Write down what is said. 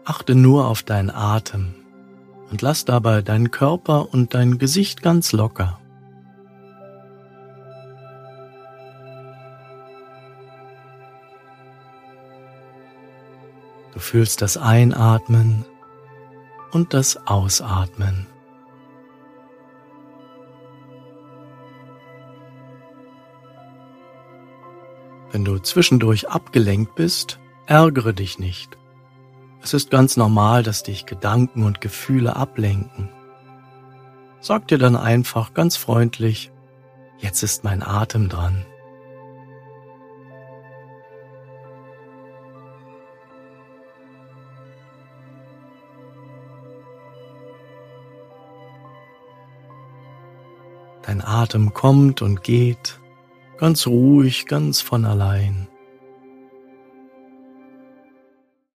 Achte nur auf deinen Atem und lass dabei deinen Körper und dein Gesicht ganz locker. Du fühlst das Einatmen und das Ausatmen. Wenn du zwischendurch abgelenkt bist, ärgere dich nicht. Es ist ganz normal, dass dich Gedanken und Gefühle ablenken. Sag dir dann einfach ganz freundlich: Jetzt ist mein Atem dran. Dein Atem kommt und geht, ganz ruhig, ganz von allein.